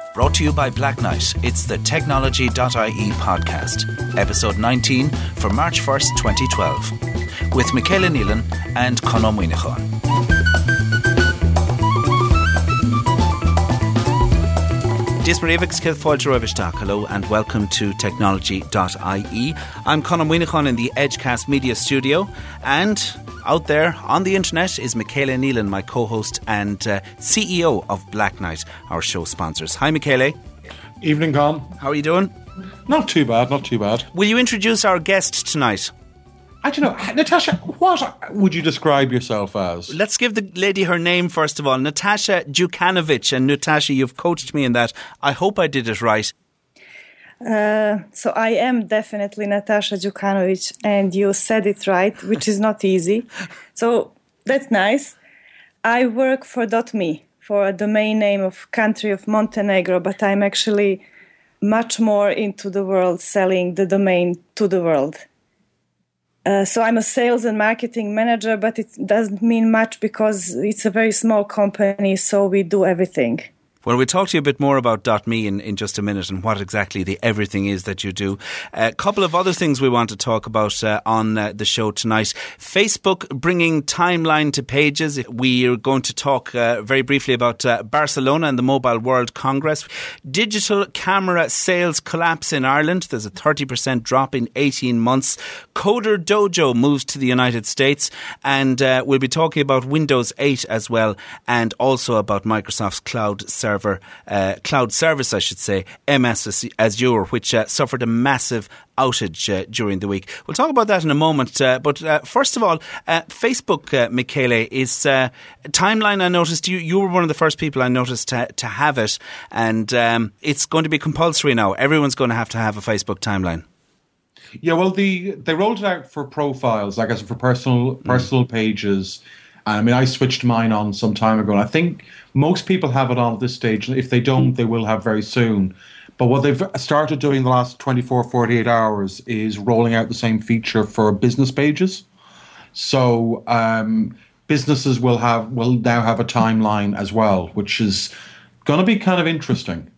Brought to you by Black Knight. It's the Technology.ie podcast, episode 19 for March 1st, 2012, with Michaela Nealon and Conor Moynihan. Hello and welcome to Technology.ie. I'm Conor Moynihan in the Edgecast Media Studio, and out there on the internet is Michaela Nealon, my co-host and CEO of Black Knight, our show sponsors. Hi Michaela. Evening, Con. How are you doing? Not too bad, not too bad. Will you introduce our guest tonight? I don't know. Natasha, what would you describe yourself as? Let's give the lady her name first of all. Natasha Djukanovic. And Natasha, you've coached me in that. I hope I did it right. So I am definitely Natasha Djukanovic, and you said it right, which is not easy. So that's nice. I work for .me, for a domain name of country of Montenegro, but I'm actually much more into the world, selling the domain to the world. So I'm a sales and marketing manager, but it doesn't mean much because it's a very small company, so we do everything. Well, we'll talk to you a bit more about .me in just a minute and what exactly the everything is that you do. A couple of other things we want to talk about on the show tonight. Facebook bringing timeline to pages. We are going to talk very briefly about Barcelona and the Mobile World Congress. Digital camera sales collapse in Ireland. There's a 30% drop in 18 months. Coder Dojo moves to the United States. And we'll be talking about Windows 8 as well, and also about Microsoft's cloud service, I should say, MS Azure, which suffered a massive outage during the week. We'll talk about that in a moment. But first of all, Facebook, Michaela, is timeline. I noticed you were one of the first people I noticed to have it, and it's going to be compulsory now. Everyone's going to have a Facebook timeline. Yeah, well, they rolled it out for profiles, I guess, for personal pages. I mean, I switched mine on some time ago, and I think most people have it on at this stage. If they don't, they will have very soon. But what they've started doing the last 24, 48 hours is rolling out the same feature for business pages. So businesses will now have a timeline as well, which is going to be kind of interesting.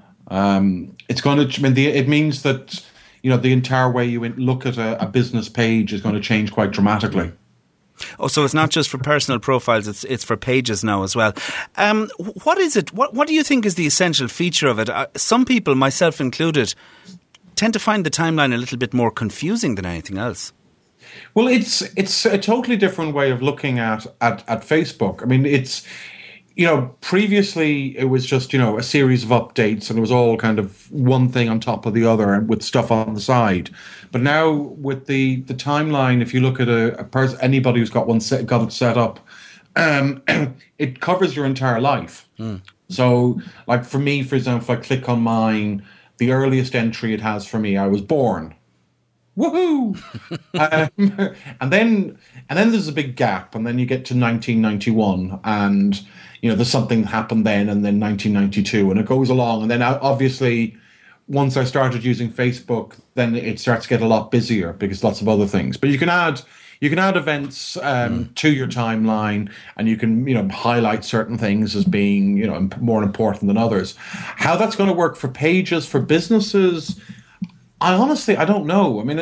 It's going to, it means that, the entire way you look at a business page is going to change quite dramatically. Oh, so it's not just for personal profiles, it's for pages now as well. What is it? What do you think is the essential feature of it? Some people, myself included, tend to find the timeline a little bit more confusing than anything else. Well, it's a totally different way of looking at Facebook. I mean, it's, previously it was just, a series of updates and it was all kind of one thing on top of the other and with stuff on the side. But now with the timeline, if you look at anybody who's got it set up, it covers your entire life. So like for me, for example, if I click on mine, the earliest entry it has for me, I was born. Woohoo! And then there's a big gap, and then you get to 1991, and there's something that happened then, and then 1992, and it goes along, and then obviously once I started using Facebook, then it starts to get a lot busier because lots of other things. But you can add events to your timeline, and you can highlight certain things as being more important than others. How that's going to work for pages, for businesses, I don't know. I mean,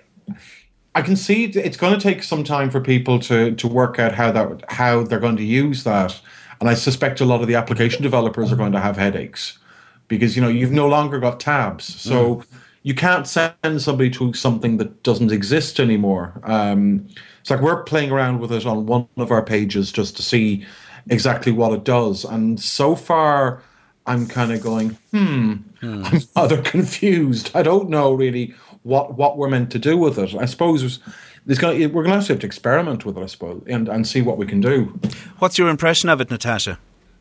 I can see it's going to take some time for people to work out how they're going to use that, and I suspect a lot of the application developers are going to have headaches because you've no longer got tabs, so you can't send somebody to something that doesn't exist anymore. It's like we're playing around with it on one of our pages just to see exactly what it does, and so far I'm kind of going, I'm rather confused. I don't know really what we're meant to do with it. I suppose we're going to have to experiment with it, I suppose, and see what we can do. What's your impression of it, Natasha?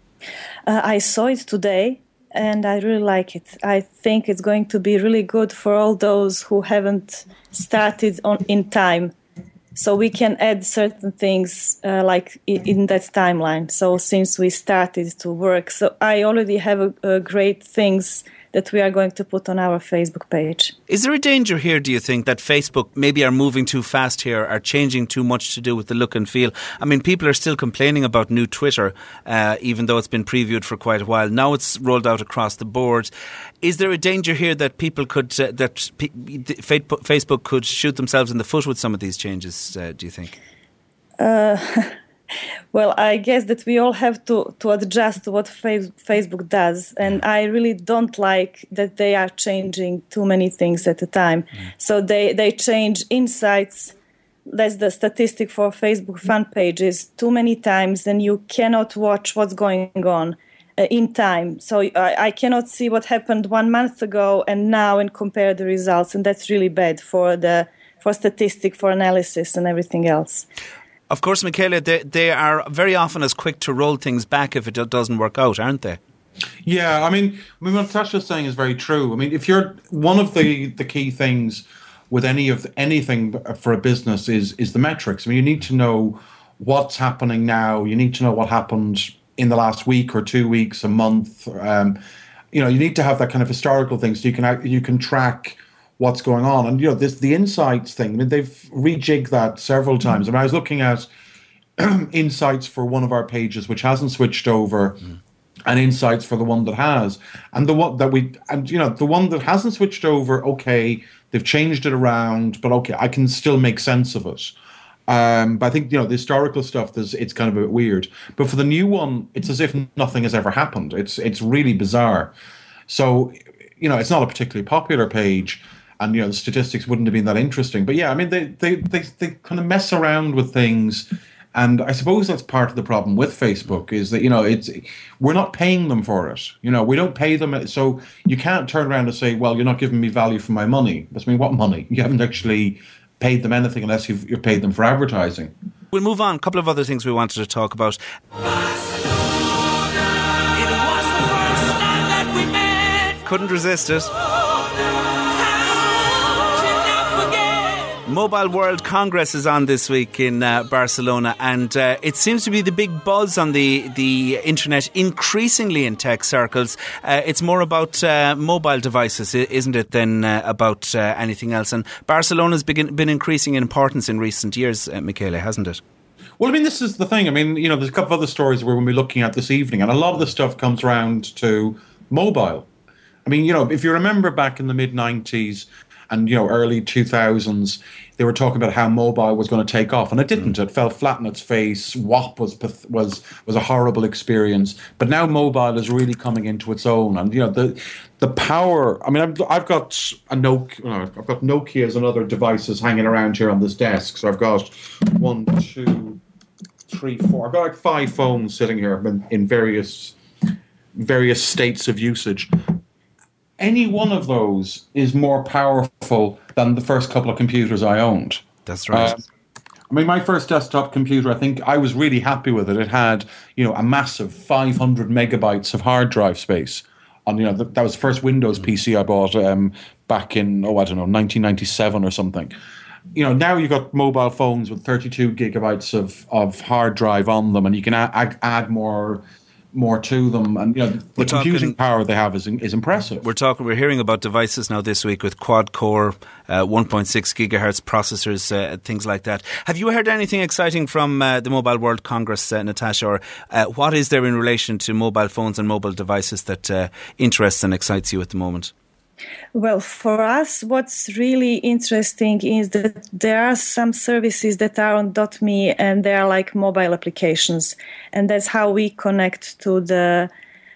I saw it today, and I really like it. I think it's going to be really good for all those who haven't started in time. So we can add certain things like in that timeline. So since we started to work, so I already have great things that we are going to put on our Facebook page. Is there a danger here, do you think, that Facebook maybe are moving too fast here, are changing too much to do with the look and feel? I mean, people are still complaining about new Twitter, even though it's been previewed for quite a while. Now it's rolled out across the board. Is there a danger here that people could, Facebook could shoot themselves in the foot with some of these changes, do you think? Well, I guess that we all have to adjust to what Facebook does. And I really don't like that they are changing too many things at a time. So they change insights. That's the statistic for Facebook fan pages too many times, and you cannot watch what's going on in time. So I cannot see what happened 1 month ago and now and compare the results. And that's really bad for statistic, for analysis and everything else. Of course, Michaela, they are very often as quick to roll things back if it doesn't work out, aren't they? Yeah, I mean what Natasha's saying is very true. I mean, if you're one of the key things with anything for a business is the metrics. I mean, you need to know what's happening now. You need to know what happened in the last week or 2 weeks, a month. You need to have that kind of historical thing so you can track what's going on. And, the insights thing, I mean, they've rejigged that several times. I mean, I was looking at insights for one of our pages, which hasn't switched over, and insights for the one that has. And the one that hasn't switched over, okay, they've changed it around, but okay, I can still make sense of it. But I think, the historical stuff, it's kind of a bit weird. But for the new one, it's as if nothing has ever happened. It's really bizarre. So, it's not a particularly popular page, and the statistics wouldn't have been that interesting. But yeah, I mean, they kind of mess around with things, and I suppose that's part of the problem with Facebook is that we're not paying them for it. We don't pay them, so you can't turn around and say, well, you're not giving me value for my money. I mean, what money? You haven't actually paid them anything unless you've paid them for advertising. We'll move on. A couple of other things we wanted to talk about. Couldn't resist it. Mobile World Congress is on this week in Barcelona, and it seems to be the big buzz on the internet, increasingly in tech circles. It's more about mobile devices, isn't it, than about anything else. And Barcelona's been increasing in importance in recent years, Michaela, hasn't it? Well, I mean, this is the thing. I mean, there's a couple of other stories we're going to be looking at this evening, and a lot of the stuff comes around to mobile. I mean, if you remember back in the mid-90s and, early 2000s, they were talking about how mobile was going to take off, and it didn't. It fell flat on its face. WAP was a horrible experience. But now mobile is really coming into its own, and the power. I mean, I've got a Nokia. I've got Nokias and other devices hanging around here on this desk. So I've got 1, 2, 3, 4. I've got like 5 phones sitting here in various states of usage. Any one of those is more powerful than the first couple of computers I owned. That's right. I mean, my first desktop computer, I think I was really happy with it. It had, a massive 500 megabytes of hard drive space. On, that was the first Windows PC I bought back in, 1997 or something. Now you've got mobile phones with 32 gigabytes of hard drive on them, and you can add more to them, and the computing power they have is impressive. We're hearing about devices now this week with quad-core 1.6 gigahertz processors, things like that. Have you heard anything exciting from the Mobile World Congress, Natasha, or what is there in relation to mobile phones and mobile devices that interests and excites you at the moment? Well, for us, what's really interesting is that there are some services that are on .me, and they are like mobile applications, and that's how we connect to the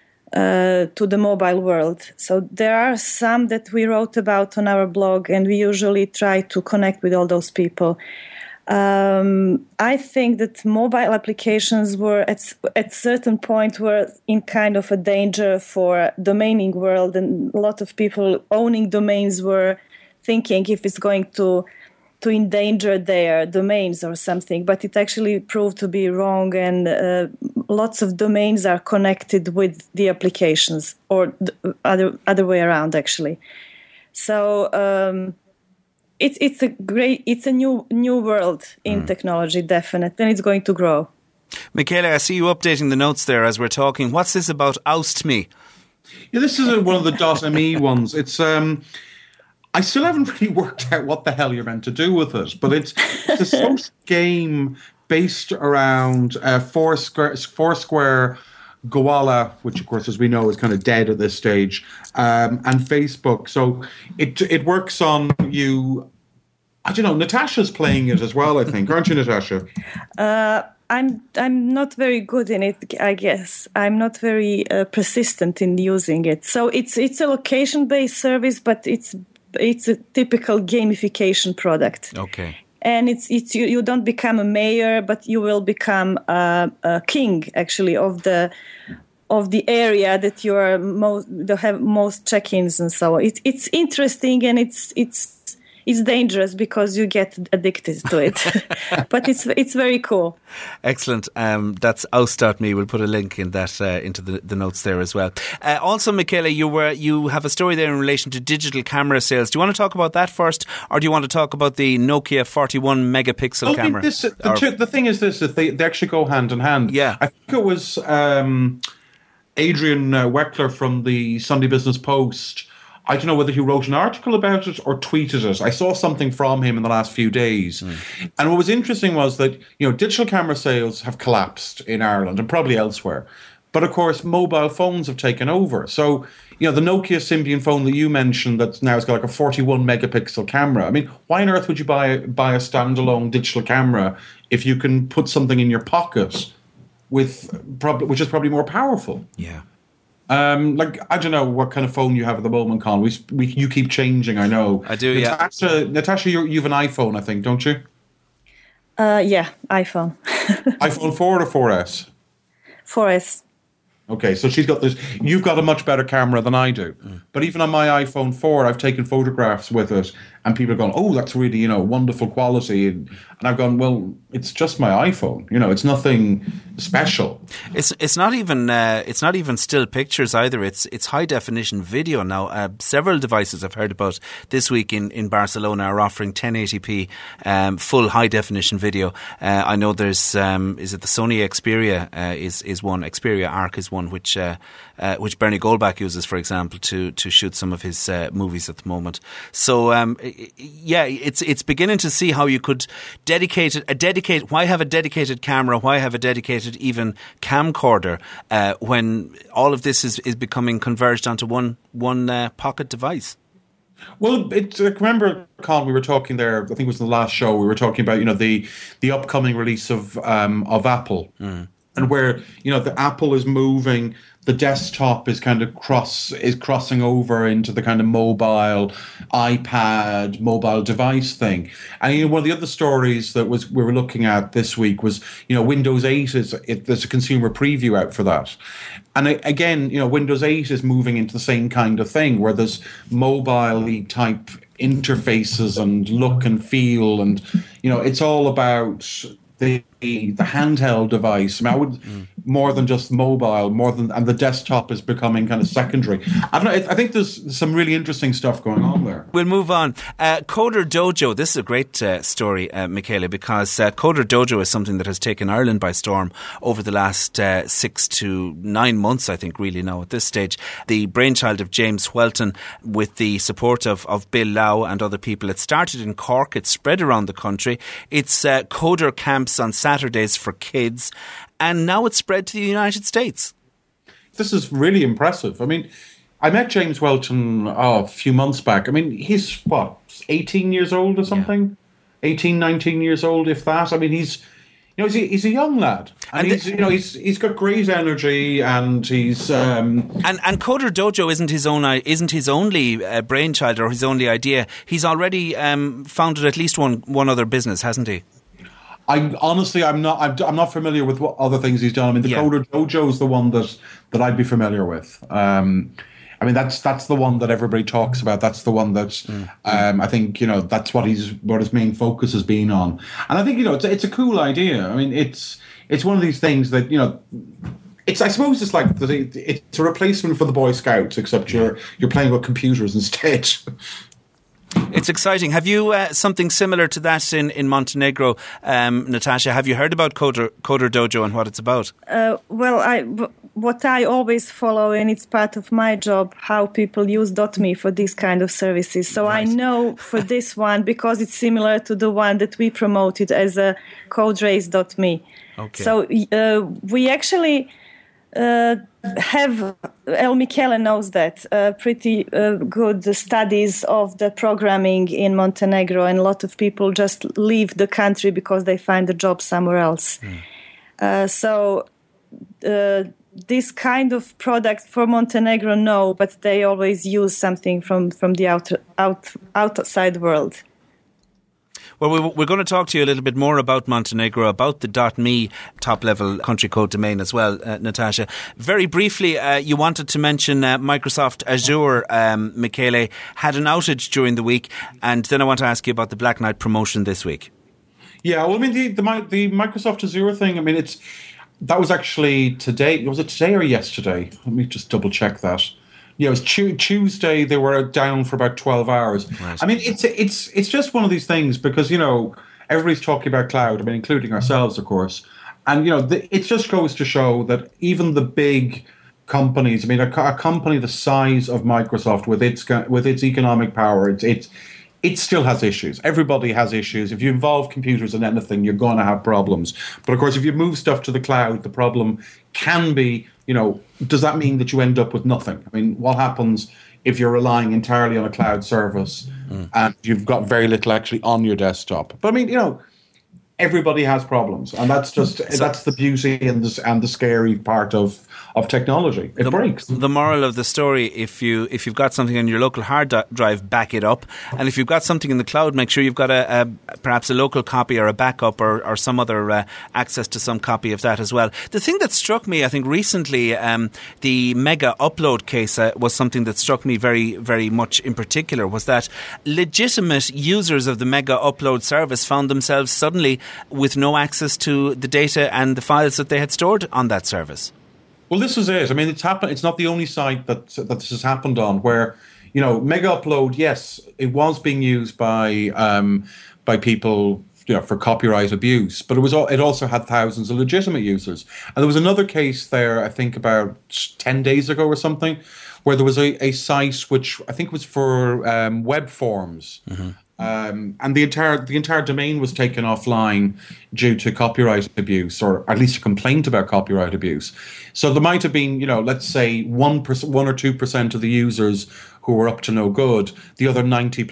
mobile world. So there are some that we wrote about on our blog, and we usually try to connect with all those people. I think that mobile applications were at certain point were in kind of a danger for domaining world, and a lot of people owning domains were thinking if it's going to endanger their domains or something, but it actually proved to be wrong, and lots of domains are connected with the applications, or the other way around actually. So it's a new world in technology, definitely, and it's going to grow. Michaela, I see you updating the notes there as we're talking. What's this about Oust Me? Yeah, this is one of the .me ones. It's I still haven't really worked out what the hell you're meant to do with it, but it's a social game based around Foursquare, Gowalla, which of course, as we know, is kind of dead at this stage, and Facebook. So it works on you. I don't know. Natasha's playing it as well, I think, aren't you, Natasha? I'm not very good in it, I guess. I'm not very persistent in using it. So it's a location-based service, but it's a typical gamification product. Okay. And it's you don't become a mayor, but you will become a king, actually, of the area that you are have most check-ins and so on. It's interesting, and it's dangerous because you get addicted to it. But it's very cool. Excellent. That's Ouse.me. We'll put a link in that into the notes there as well. Also, Michaela, you have a story there in relation to digital camera sales. Do you want to talk about that first, or do you want to talk about the Nokia 41 megapixel camera? The thing is this, that they actually go hand in hand. Yeah. I think it was Adrian Weckler from the Sunday Business Post. I don't know whether he wrote an article about it or tweeted it. I saw something from him in the last few days. And what was interesting was that, digital camera sales have collapsed in Ireland and probably elsewhere. But of course, mobile phones have taken over. So, the Nokia Symbian phone that you mentioned that's now has got like a 41 megapixel camera. I mean, why on earth would you buy a standalone digital camera if you can put something in your pocket which is probably more powerful? Yeah. I don't know what kind of phone you have at the moment, Colin. You keep changing, I know. I do, yeah. Natasha, you have an iPhone, I think, don't you? Yeah, iPhone. iPhone 4 or 4S? 4S. Okay, so she's got this. You've got a much better camera than I do. But even on my iPhone 4, I've taken photographs with it, and people have gone, "Oh, that's really wonderful quality." And I've gone, "Well, it's just my iPhone. It's nothing special." It's not even still pictures either. It's high definition video now. Several devices I've heard about this week in Barcelona are offering 1080p full high definition video. I know there's is it the Sony Xperia is one. Xperia Arc is one which Bernie Goldbach uses, for example, to shoot some of his movies at the moment. So it's beginning to see how you could why have a dedicated camera, why have a dedicated even camcorder when all of this is becoming converged onto one pocket device. Well, remember, Colin, we were talking there, I think it was in the last show, we were talking about, the upcoming release of Apple. And where, the Apple is moving, the desktop is kind of crossing over into the kind of mobile iPad, mobile device thing. And one of the other stories that we were looking at this week was, Windows 8 there's a consumer preview out for that. And again, Windows 8 is moving into the same kind of thing where there's mobile type interfaces and look and feel, and it's all about the handheld device. I mean, I would more than just mobile, and the desktop is becoming kind of secondary. I think there's some really interesting stuff going on there. We'll move on. Coder Dojo. This is a great story, Michaela, because Coder Dojo is something that has taken Ireland by storm over the last 6 to 9 months, I think, really now at this stage. The brainchild of James Whelton, with the support of Bill Lau and other people. It started in Cork. It's spread around the country. It's coder camps on Saturdays for kids, and now it's spread to the United States. This is really impressive. I mean, I met James Whelton a few months back. I mean, he's 18 years old or something? Yeah. 18, 19 years old, if that. I mean, he's a young lad, and he's got great energy, and he's and Coder Dojo isn't his only brainchild or his only idea. He's already founded at least one other business, hasn't he? I'm not familiar with what other things he's done. I mean, the Coder Dojo is the one that I'd be familiar with. I mean, that's the one that everybody talks about. That's the one that's I think that's what his main focus has been on. And I think it's a cool idea. I mean, it's one of these things that I suppose it's like it's a replacement for the Boy Scouts, except you're playing with computers instead. It's exciting. Have you something similar to that in Montenegro, Natasha? Have you heard about Coder Dojo and what it's about? What I always follow, and it's part of my job, how people use .me for these kind of services. So right. I know for this one, because it's similar to the one that we promoted as a CodeRace.me. Okay. So we actually have, Michele knows that, pretty good studies of the programming in Montenegro, and a lot of people just leave the country because they find a job somewhere else. This kind of product for Montenegro, no, but they always use something from the outside world. Well, we're going to talk to you a little bit more about Montenegro, about the .me top-level country code domain as well, Natasha. Very briefly, you wanted to mention Microsoft Azure, Michele, had an outage during the week, and then I want to ask you about the Black Knight promotion this week. Yeah, well, I mean, the Microsoft Azure thing, I mean, that was actually today. Was it today or yesterday? Let me just double check that. Yeah, it was Tuesday. They were down for about 12 hours. Right. I mean, it's just one of these things because, everybody's talking about cloud. I mean, including ourselves, of course. And, it just goes to show that even the big companies, I mean, a company the size of Microsoft with its economic power, it still has issues. Everybody has issues. If you involve computers in anything, you're going to have problems. But of course, if you move stuff to the cloud, the problem can be, does that mean that you end up with nothing? I mean, what happens if you're relying entirely on a cloud service and you've got very little actually on your desktop? But I mean, everybody has problems, and that's the beauty and the scary part of technology. It breaks. The moral of the story: if you've got something on your local hard drive, back it up, and if you've got something in the cloud, make sure you've got perhaps a local copy or a backup or some other access to some copy of that as well. The thing that struck me, I think, recently, the mega upload case was something that struck me very, very much in particular, was that legitimate users of the mega upload service found themselves suddenly with no access to the data and the files that they had stored on that service. Well, this is it. I mean, it's happened. It's not the only site that this has happened on. Where Mega Upload, yes, it was being used by people for copyright abuse, but it also had thousands of legitimate users. And there was another case there, I think about 10 days ago or something, where there was a site which I think was for web forms. Mm-hmm. And the entire domain was taken offline due to copyright abuse, or at least a complaint about copyright abuse. So there might have been, let's say 1% or 2% of the users who were up to no good. The other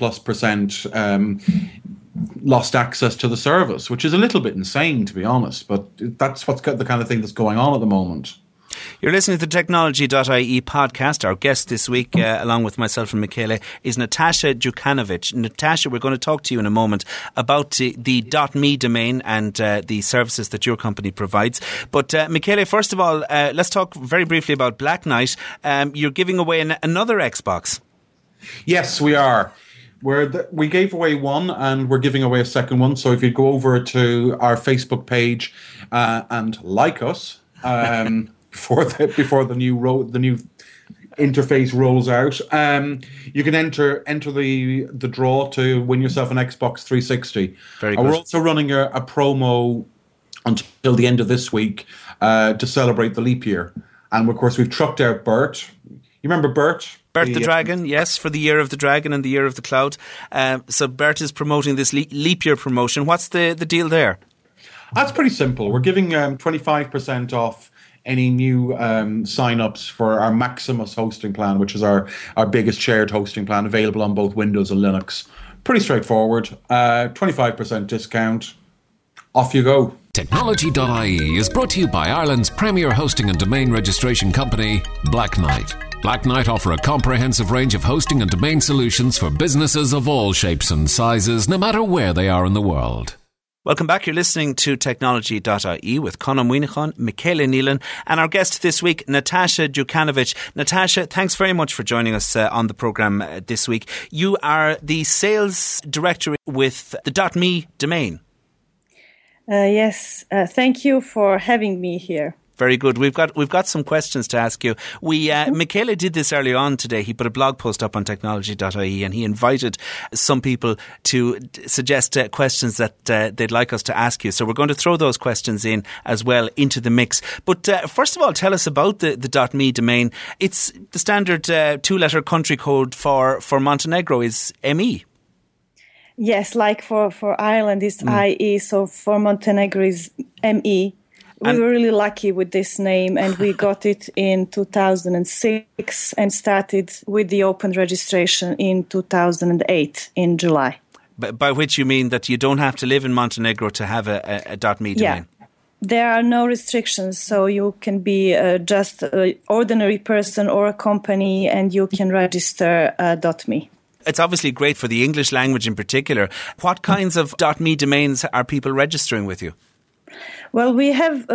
90+% lost access to the service, which is a little bit insane, to be honest. But that's the kind of thing that's going on at the moment. You're listening to the Technology.ie podcast. Our guest this week, along with myself and Michele, is Natasha Djukanovic. Natasha, we're going to talk to you in a moment about the .me domain and the services that your company provides. But Michele, first of all, let's talk very briefly about Black Knight. You're giving away another Xbox. Yes, we are. We gave away one, and we're giving away a second one. So if you go over to our Facebook page and like us. Before the new interface rolls out, you can enter the draw to win yourself an Xbox 360. Very good. We're also running a promo until the end of this week to celebrate the leap year, and of course we've trucked out Bert. You remember Bert? Bert the Dragon, yes, for the Year of the Dragon and the Year of the Cloud. So Bert is promoting this leap year promotion. What's the deal there? That's pretty simple. We're giving 25% off any new sign-ups for our Maximus hosting plan, which is our biggest shared hosting plan, available on both Windows and Linux. Pretty straightforward. 25% discount. Off you go. Technology.ie is brought to you by Ireland's premier hosting and domain registration company, Black Knight. Black Knight offer a comprehensive range of hosting and domain solutions for businesses of all shapes and sizes, no matter where they are in the world. Welcome back. You're listening to Technology.ie with Conor Muinachan, Michele Nealon, and our guest this week, Natasha Djukanovic. Natasha, thanks very much for joining us on the programme this week. You are the sales director with the .me domain. Yes, thank you for having me here. Very good. We've got some questions to ask you. Michele did this earlier on today. He put a blog post up on technology.ie and he invited some people to suggest questions that they'd like us to ask you. So we're going to throw those questions in as well into the mix. But first of all, tell us about the .me domain. It's the standard two-letter country code for Montenegro is ME. Yes, like for Ireland is IE, so for Montenegro is ME. We were really lucky with this name, and we got it in 2006 and started with the open registration in 2008 in July. By which you mean that you don't have to live in Montenegro to have a .me domain? Yeah. There are no restrictions, so you can be just an ordinary person or a company, and you can register .me. It's obviously great for the English language in particular. What kinds of .me domains are people registering with you? Well, we have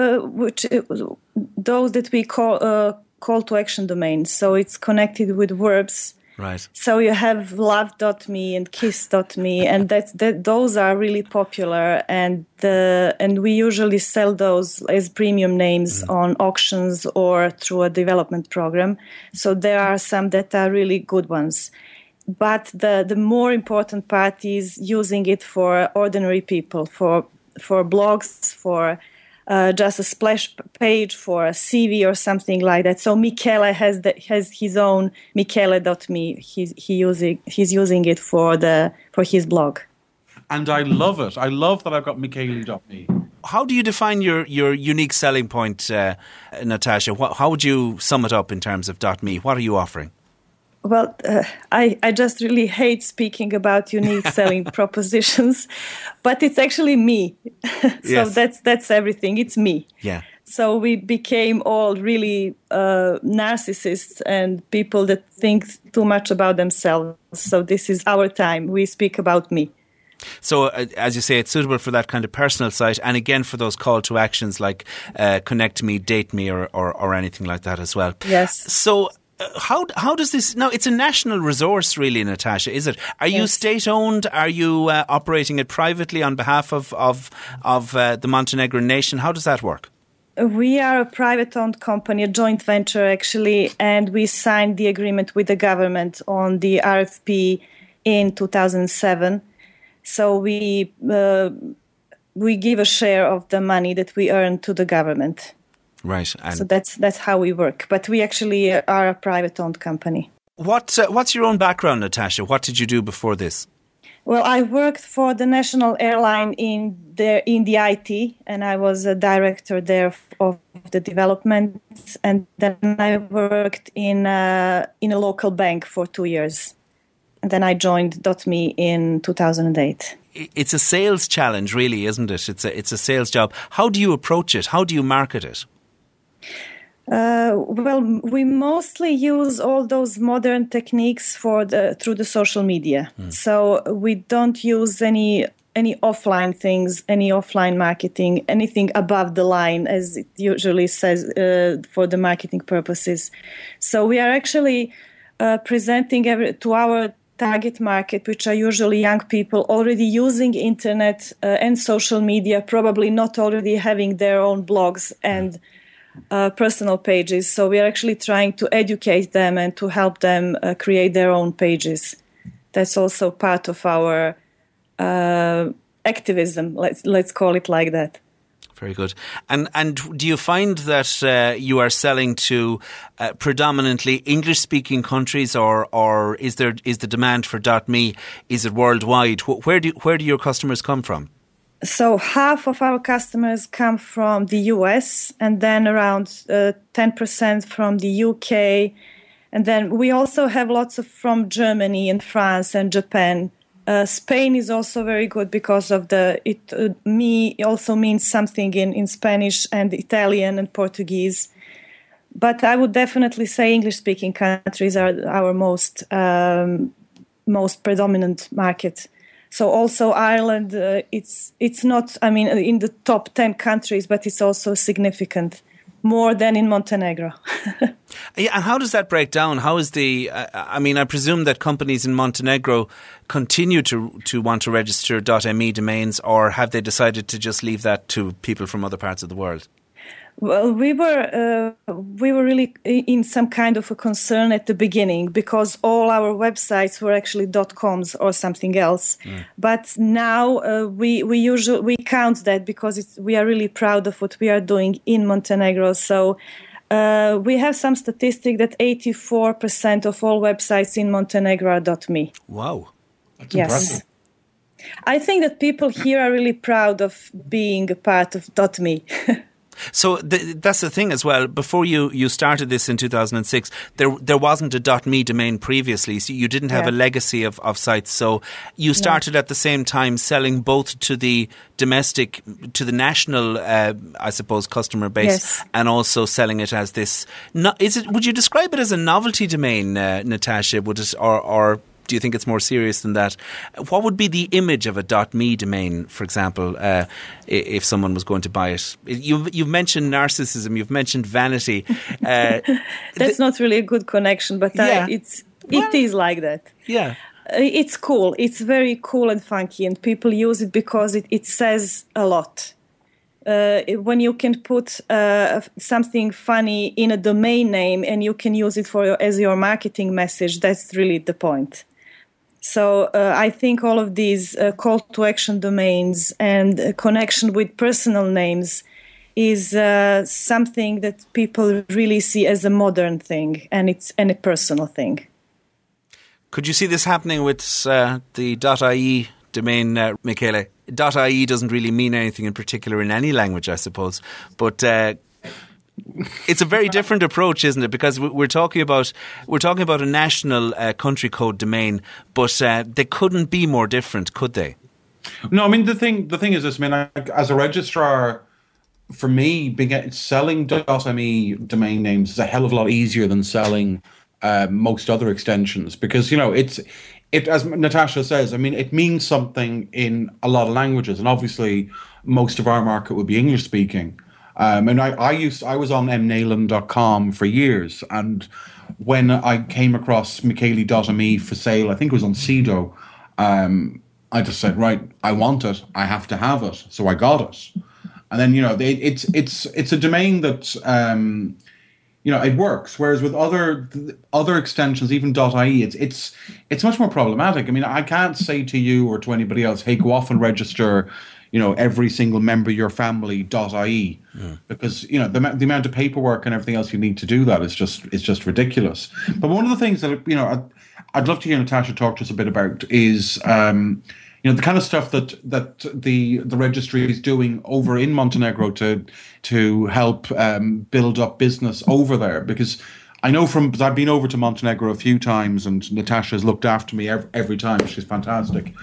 those that we call call to action domains. So it's connected with verbs. Right. So you have love.me and kiss.me, and those are really popular, and we usually sell those as premium names on auctions or through a development program. So there are some that are really good ones. But the more important part is using it for ordinary people, for blogs, for just a splash page, for a CV or something like that. So Michele has his own Michele.me. He's using it for his blog. And I love it. I love that I've got Michele.me. How do you define your unique selling point, Natasha? How would you sum it up in terms of .me? What are you offering? Well, I just really hate speaking about unique selling propositions, but it's actually me. So yes. that's everything. It's me. Yeah. So we became all really narcissists and people that think too much about themselves. So this is our time. We speak about me. So, as you say, it's suitable for that kind of personal site, and again for those call to actions like connect me, date me, or anything like that as well. Yes. So. How does this now? It's a national resource, really, Natasha. Is it? Are you state owned? Are you operating it privately on behalf of the Montenegrin nation? How does that work? We are a private owned company, a joint venture actually, and we signed the agreement with the government on the RFP in 2007. So we give a share of the money that we earn to the government. Right. And so that's how we work. But we actually are a private-owned company. What's your own background, Natasha? What did you do before this? Well, I worked for the national airline in the IT, and I was a director there of the development. And then I worked in a local bank for 2 years. And then I joined .me in 2008. It's a sales challenge, really, isn't it? It's a sales job. How do you approach it? How do you market it? Well, we mostly use all those modern techniques through the social media. So we don't use any offline things, any offline marketing, anything above the line, as it usually says for the marketing purposes. So we are actually presenting to our target market, which are usually young people already using internet and social media, probably not already having their own blogs and personal pages. So we are actually trying to educate them and to help them create their own pages. That's also part of our activism. Let's call it like that. Very good. And do you find that you are selling to predominantly English-speaking countries, or is the demand for .me, is it worldwide? Where do your customers come from? So half of our customers come from the US, and then around 10% from the UK. And then we also have lots from Germany and France and Japan. Spain is also very good because of me also means something in Spanish and Italian and Portuguese. But I would definitely say English-speaking countries are our most predominant market. So also Ireland, it's not, in the top 10 countries, but it's also significant, more than in Montenegro. Yeah, and how does that break down? How is I presume that companies in Montenegro continue to want to register .me domains, or have they decided to just leave that to people from other parts of the world? Well, we were really in some kind of a concern at the beginning because all our websites were actually .coms or something else. But now we count that because we are really proud of what we are doing in Montenegro. So we have some statistic that 84% of all websites in Montenegro are .me. Wow, that's impressive. I think that people here are really proud of being a part of .me. So that's the thing as well. Before you started this in 2006, there wasn't a .me domain previously, so you didn't have a legacy of sites. So you started at the same time selling both to the domestic, to the national, I suppose, customer base, and also selling it as this. Would you describe it as a novelty domain, Natasha? Would it, or do you think it's more serious than that? What would be the image of a .me domain, for example, if someone was going to buy it? You've mentioned narcissism, you've mentioned vanity. That's not really a good connection, but it is like that. Yeah. It's cool. It's very cool and funky, and people use it because it says a lot. When you can put something funny in a domain name and you can use it as your marketing message, that's really the point. So I think all of these call to action domains and connection with personal names is something that people really see as a modern thing, and it's a personal thing. Could you see this happening with the .ie domain, Michele? .ie doesn't really mean anything in particular in any language, I suppose, but it's a very different approach, isn't it? Because we're talking about a national country code domain, but they couldn't be more different, could they? No, I mean the thing is this. I mean, as a registrar, for me, selling .me domain names is a hell of a lot easier than selling most other extensions, because it, as Natasha says, I mean, it means something in a lot of languages, and obviously most of our market would be English speaking. And I was on mnayland.com for years, and when I came across Michele.me for sale, I think it was on Cedo, I just said, right, I want it, I have to have it, so I got it. And then it's a domain that it works. Whereas with other extensions, even .ie, it's much more problematic. I mean, I can't say to you or to anybody else, hey, go off and register, every single member of your family .ie, because the amount of paperwork and everything else you need to do that is just ridiculous. But one of the things that I'd love to hear Natasha talk to us a bit about is the kind of stuff that the registry is doing over in Montenegro to help build up business over there, because I know because I've been over to Montenegro a few times, and Natasha has looked after me every time. She's fantastic.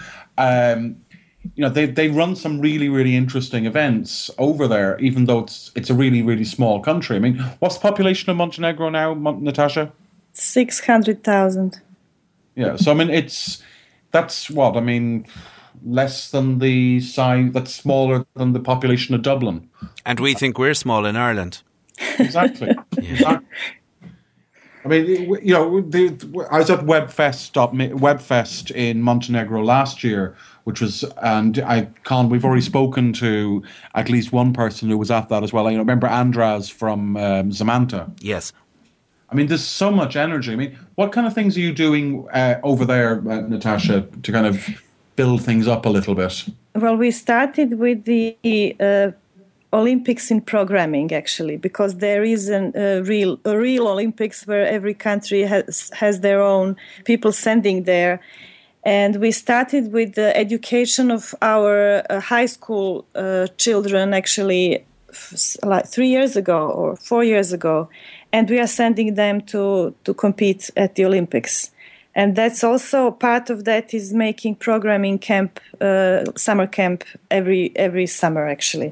They run some really, really interesting events over there, even though it's a really, really small country. I mean, what's the population of Montenegro now, Natasha? 600,000. Yeah, so I mean, that's what I mean. Less than the size. That's smaller than the population of Dublin. And we think we're small in Ireland. Exactly. Exactly. I mean, I was at Webfest in Montenegro last year, which was, and we've already spoken to at least one person who was at that as well. I remember Andras from Zamanta. Yes. I mean, there's so much energy. I mean, what kind of things are you doing over there, Natasha, to kind of build things up a little bit? Well, we started with the Olympics in programming, actually, because there is a real Olympics where every country has their own people sending there. And we started with the education of our high school children, actually, like 3 years ago or 4 years ago. And we are sending them to compete at the Olympics. And that's also part of that is making programming camp, summer camp every summer, actually.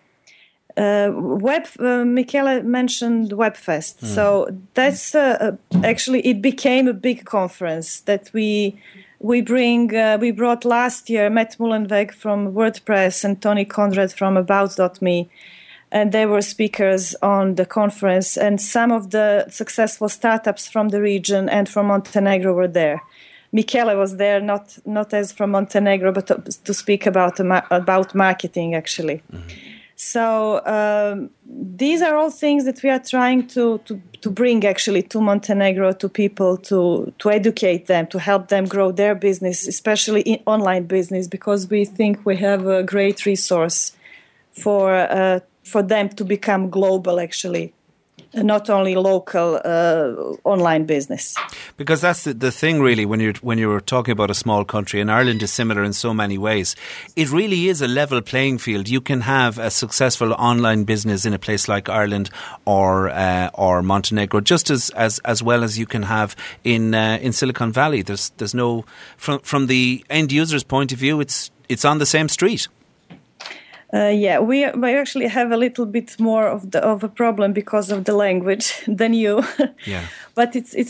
Michele mentioned Webfest. So that's actually, it became a big conference that we brought last year Matt Mullenweg from WordPress and Tony Conrad from About.me. And they were speakers on the conference, and some of the successful startups from the region and from Montenegro were there. Michele was there, not as from Montenegro, but to speak about marketing, actually. So these are all things that we are trying to bring actually to Montenegro, to people, to educate them, to help them grow their business, especially in online business, because we think we have a great resource for them to become global actually. Not only local online business. Because that's the thing, really, when you're talking about a small country, and Ireland is similar in so many ways. It really is a level playing field. You can have a successful online business in a place like Ireland or Montenegro, just as well as you can have in Silicon Valley. There's no from the end user's point of view, it's on the same street. We actually have a little bit more of a problem because of the language than you. Yeah. But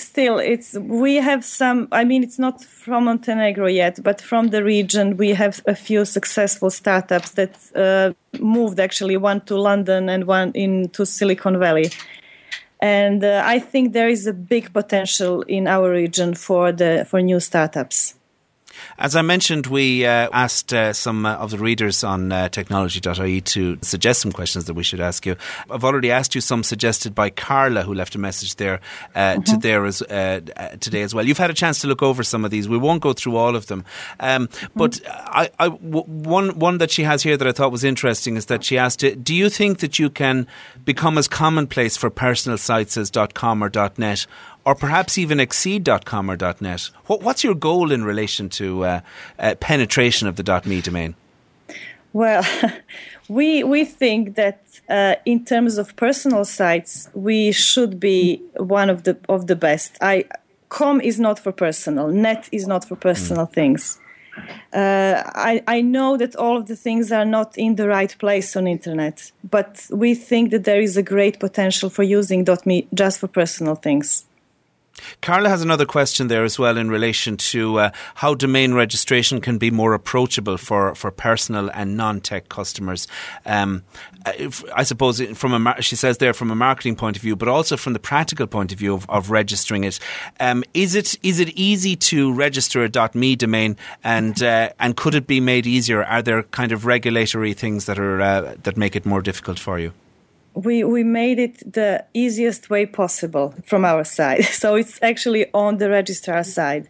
we have some. I mean, it's not from Montenegro yet, but from the region, we have a few successful startups that moved actually, one to London and one into Silicon Valley. And I think there is a big potential in our region for new startups. As I mentioned, we asked some of the readers on technology.ie to suggest some questions that we should ask you. I've already asked you some suggested by Carla, who left a message there today as well. You've had a chance to look over some of these. We won't go through all of them. But one that she has here that I thought was interesting is that she asked, do you think that you can become as commonplace for personal sites as .com or .net, or perhaps even exceed .com or .net? What's your goal in relation to penetration of the .me domain? Well, we think that in terms of personal sites, we should be one of the best. .com is not for personal. .net is not for personal things. I know that all of the things are not in the right place on internet, but we think that there is a great potential for using .me just for personal things. Carla has another question there as well in relation to how domain registration can be more approachable for personal and non-tech customers. I suppose she says there from a marketing point of view, but also from the practical point of view of registering it. Is it easy to register a .me domain, and could it be made easier? Are there kind of regulatory things that make it more difficult for you? We made it the easiest way possible from our side. So it's actually on the registrar side.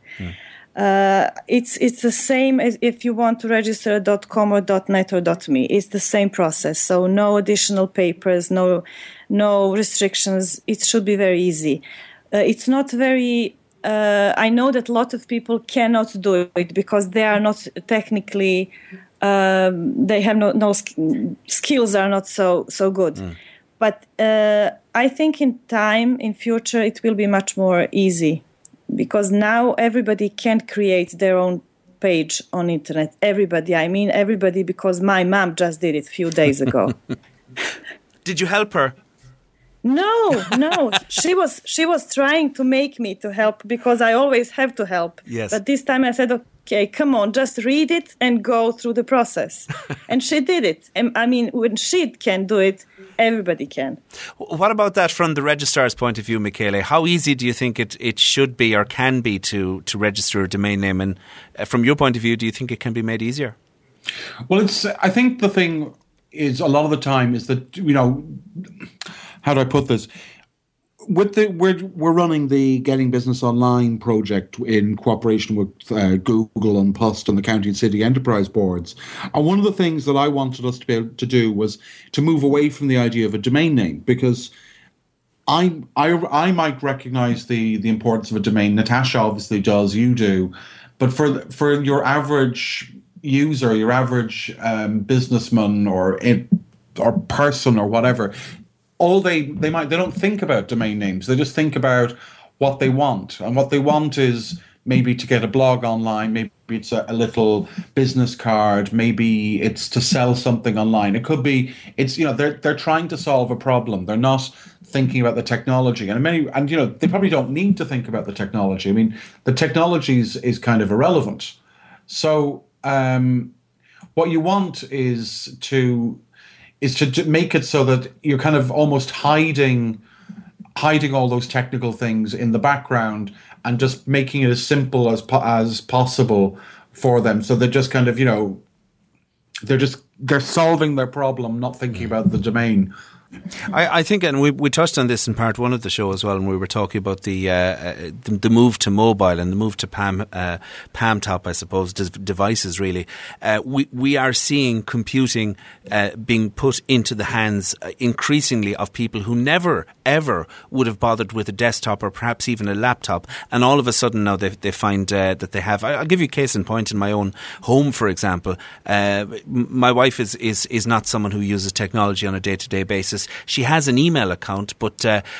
It's the same as if you want to register a .com or .net or .me. It's the same process. So no additional papers, no restrictions. It should be very easy. It's not very... I know that a lot of people cannot do it because they are not technically... they have no skills are not so good. But I think in future, it will be much more easy, because now everybody can create their own page on internet. Everybody, because my mom just did it a few days ago. Did you help her? No. She was trying to make me to help, because I always have to help. Yes. But this time I said, okay, come on, just read it and go through the process. And she did it. And I mean, when she can do it, everybody can. What about that from the registrar's point of view, Michele? How easy do you think it should be or can be to register a domain name? And from your point of view, do you think it can be made easier? Well, I think the thing is, a lot of the time is that, how do I put this? We're running the Getting Business Online project in cooperation with Google and PUST and the County and City Enterprise Boards. And one of the things that I wanted us to be able to do was to move away from the idea of a domain name, because I might recognize the importance of a domain. Natasha obviously does, you do. But for your average user, your average businessman or person or whatever, they don't think about domain names. They just think about what they want, and what they want is maybe to get a blog online, maybe it's a little business card, maybe it's to sell something online. It could be they're trying to solve a problem. They're not thinking about the technology, and they probably don't need to think about the technology. I mean, the technology is kind of irrelevant. So what you want is to make it so that you're kind of almost hiding all those technical things in the background and just making it as simple as possible for them. So they're just kind of, they're solving their problem, not thinking about the domain. I think, and we touched on this in part one of the show as well, and we were talking about the move to mobile and the move to PAM-top, I suppose, devices really. We are seeing computing being put into the hands increasingly of people who never, ever would have bothered with a desktop or perhaps even a laptop, and all of a sudden now they find that they have. I'll give you a case in point in my own home, for example. My wife is not someone who uses technology on a day-to-day basis. She has an email account, but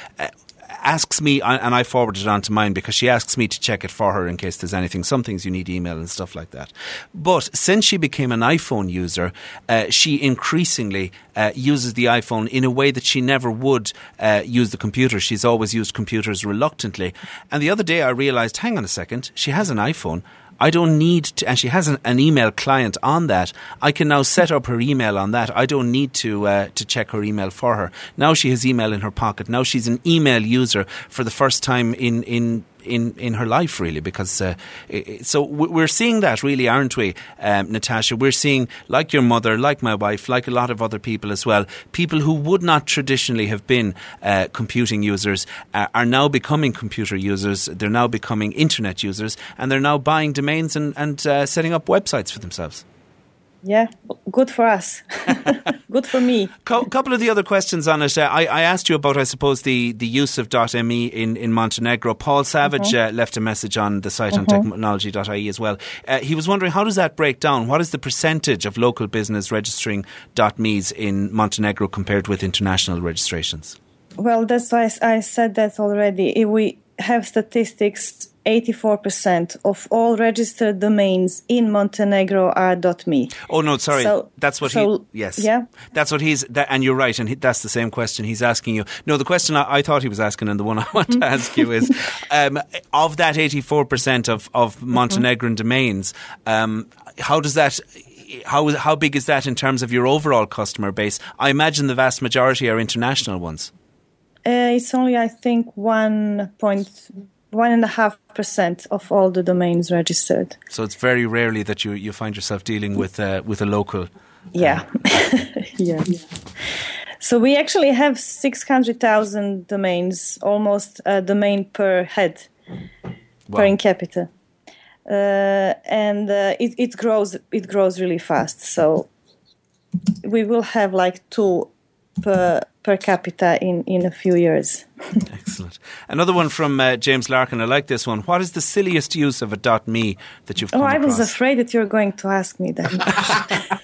asks me, and I forward it on to mine because she asks me to check it for her in case there's anything. Some things you need email and stuff like that. But since she became an iPhone user, she increasingly uses the iPhone in a way that she never would use the computer. She's always used computers reluctantly. And the other day I realised, hang on a second, she has an iPhone. I don't need to, and she has an email client on that. I can now set up her email on that. I don't need to check her email for her. Now she has email in her pocket. Now she's an email user for the first time in her life, really, because so we're seeing that, really, aren't we, Natasha? We're seeing, like your mother, like my wife, like a lot of other people as well, people who would not traditionally have been computing users are now becoming computer users. They're now becoming internet users, and they're now buying domains and setting up websites for themselves. Yeah, good for us. Good for me. Couple of the other questions on it. I asked you about, I suppose, the use of .me in Montenegro. Paul Savage left a message on the site on technology.ie as well. He was wondering, how does that break down? What is the percentage of local business registering .me's in Montenegro compared with international registrations? Well, that's why I said that already. If we have statistics, 84% of all registered domains in Montenegro are .me. Oh, no, sorry. That's what yes. Yeah. That's what and you're right, and that's the same question he's asking you. No, the question I thought he was asking, and the one I want to ask you is, of that 84% of Montenegrin domains, how does that... How big is that in terms of your overall customer base? I imagine the vast majority are international ones. It's only, I think, 1.5% of all the domains registered. So it's very rarely that you find yourself dealing with a local. Yeah, yeah. So we actually have 600,000 domains, almost a domain per head, per in capita, and it grows. It grows really fast. So we will have like 2 per capita in a few years. Excellent. Another one from James Larkin. I like this one. What is the silliest use of a .me that you've come across? I was afraid that you're going to ask me that.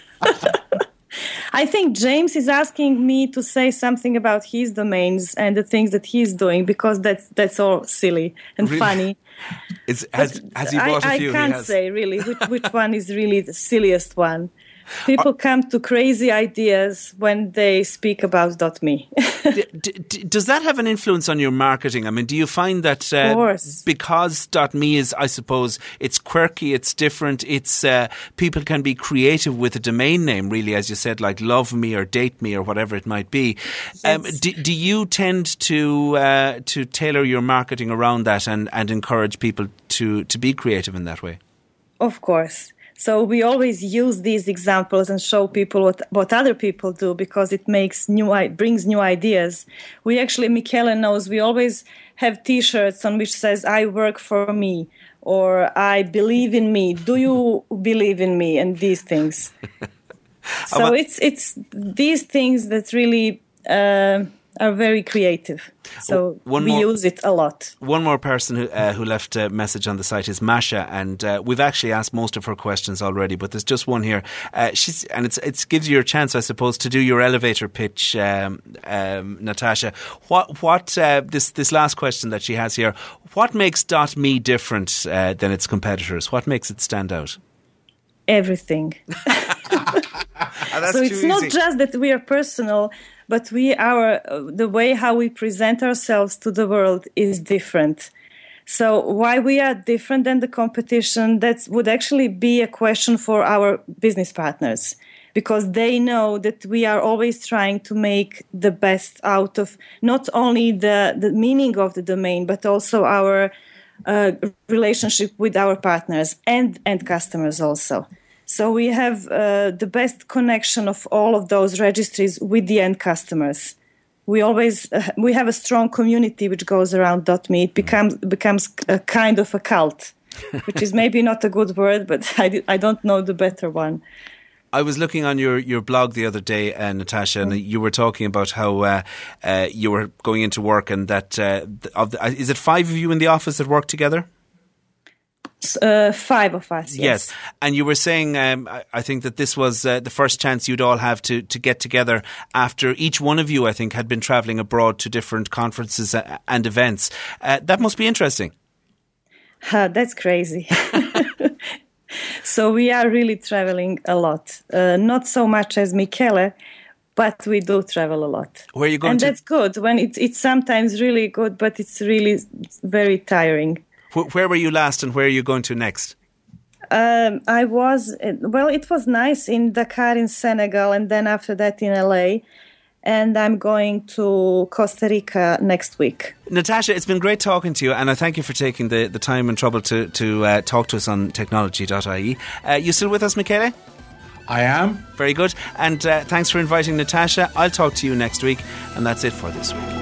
I think James is asking me to say something about his domains and the things that he's doing, because that's all silly and funny. Has he bought a few? I can't say really which one is really the silliest one. People come to crazy ideas when they speak about .me. Does that have an influence on your marketing? I mean, do you find that because .me is, I suppose, it's quirky, it's different, it's people can be creative with a domain name, really, as you said, like Love Me or Date Me or whatever it might be. Do you tend to tailor your marketing around that and encourage people to be creative in that way? Of course. So we always use these examples and show people what other people do, because it brings new ideas. We actually, Michele knows, we always have T-shirts on which says, I work for me, or I believe in me. Do you believe in me? And these things. So it's these things that really are very creative. So we use it a lot. One more person who left a message on the site is Masha, and we've actually asked most of her questions already, but there's just one here. It gives you a chance, I suppose, to do your elevator pitch, Natasha. This last question that she has here, what makes .me different than its competitors? What makes it stand out? Everything. So it's not just that we are personal, but the way how we present ourselves to the world is different. So why we are different than the competition, that would actually be a question for our business partners, because they know that we are always trying to make the best out of not only the meaning of the domain, but also our relationship with our partners and customers also. So we have the best connection of all of those registries with the end customers. We always we have a strong community which goes around .me. It becomes a kind of a cult, which is maybe not a good word, but I don't know the better one. I was looking on your blog the other day, Natasha, and you were talking about how you were going into work, and that is it 5 of you in the office that work together? 5 of us, yes. And you were saying, I think that this was the first chance you'd all have to get together after each one of you, I think, had been travelling abroad to different conferences and events. That must be interesting. That's crazy. So we are really traveling a lot. Not so much as Michele, but we do travel a lot. Where are you going to? And that's good. When it's sometimes really good, but it's really very tiring. Where were you last, and where are you going to next? It was nice in Dakar in Senegal, and then after that in LA. And I'm going to Costa Rica next week. Natasha, it's been great talking to you, and I thank you for taking the time and trouble to talk to us on technology.ie. You still with us, Michele? I am. Very good. And thanks for inviting Natasha. I'll talk to you next week, and that's it for this week.